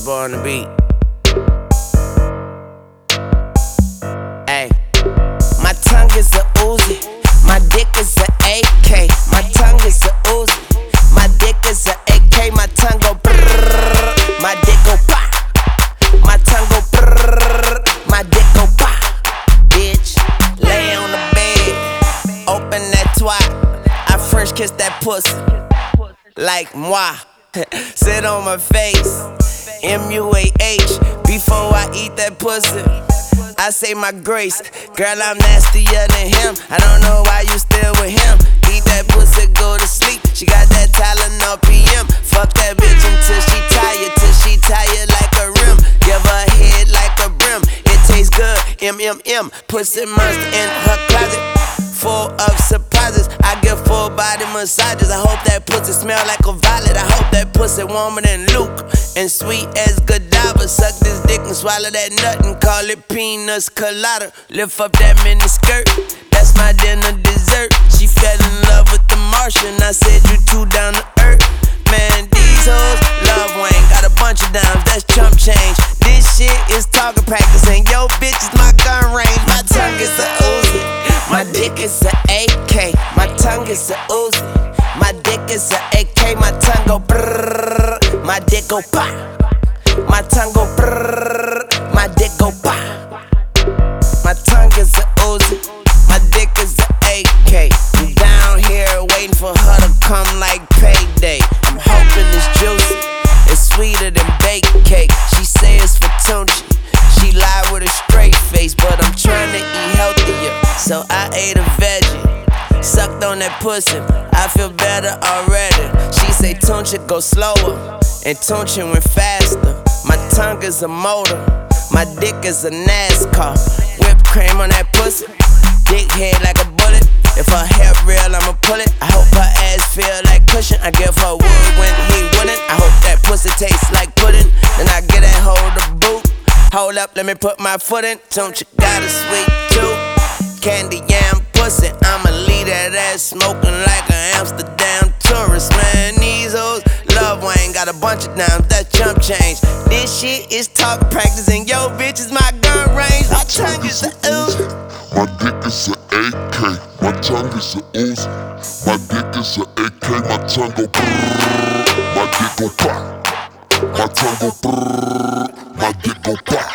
Boy on the beat. Ay. My tongue is a Uzi, my dick is a AK. My tongue is a Uzi, my dick is a AK. My tongue go brrrr, my dick go pop. My tongue go brrrr, my dick go pop. Bitch, lay on the bed, open that twat. I French kiss that pussy, like moi. Sit on my face, MUAH. Before I eat that pussy, I say my grace. Girl, I'm nastier than him. I don't know why you still with him. Eat that pussy, go to sleep. She got that Tylenol PM. Fuck that bitch until she tired like a rim. Give her head like a brim. It tastes good, MMM. Pussy monster in her closet, full of surprises. I give full body massages. I hope that pussy smell like a violet. I hope that pussy warmer than Luke and sweet as Godiva. Suck this dick and swallow that nut and call it peanuts colada. Lift up that mini skirt, that's my dinner dessert. She fell in love with the Martian. I said you too down to earth. Man, these hoes love Wayne. Got a bunch of dimes, that's chump change. This shit is target practice and yo bitch is my gun range. My tongue is a Uzi, my dick is a AK. My tongue is a Uzi, my dick is a AK. My tongue go brrrr, my dick go pop. My tongue go brrrr, my dick go pop. My tongue is a Uzi, my dick is a AK. I'm down here waiting for her to come like payday. I'm hoping it's juicy, it's sweeter than baked cake. She say it's for Tunchi, she lied with a straight face, but I'm trying to eat healthier, so I ate a veggie. Sucked on that pussy, I feel better already. She say Tunchi go slower, and Tunchi went faster. My tongue is a motor, my dick is a NASCAR. Whipped cream on that pussy, dick head like a bullet. If her hair real, I'ma pull it. I hope her ass feel like cushion. I give her wood when he wouldn't. I hope that pussy tastes like pudding. Then I get that hold the boot. Hold up, let me put my foot in. Don't you got a sweet tooth? Candy yam pussy, I'ma leave that ass smoking like an Amsterdam tourist. Man, these hoes love Wayne. Got a bunch of dimes, that's chump change. This shit is talk practice and yo bitch is my gun range. My tongue is a Uzi, my dick is a AK. My tongue is a Uzi, my dick is a AK. My tongue go brrrr, my dick go pop. My tongue go brrrr, my dick go pop.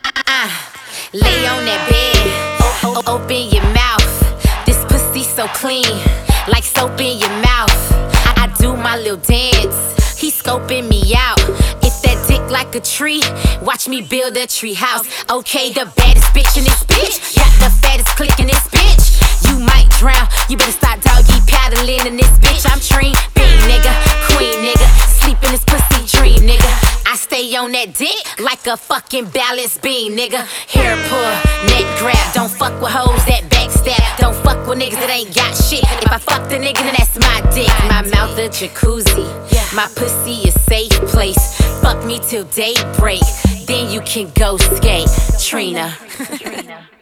Lay on that bed, open your mouth. This pussy so clean, like soap in your mouth. I do my little dance, he scoping me out. If that dick like a tree, watch me build a tree house. Okay, the baddest bitch in this bitch, got the fattest click in this bitch. You might drown, you better start doggy paddling in this bitch. I'm Treen Bean, nigga, queen, nigga, sleep in this pussy dream, nigga. I stay on that dick like a fucking balance beam, nigga. Hair pull, neck grab, don't fuck with hoes that backstab. Don't fuck with niggas that ain't got shit. If I fuck the nigga, then that's my dick. My mouth a jacuzzi, my pussy a safe place. Fuck me till daybreak, then you can go skate, Trina.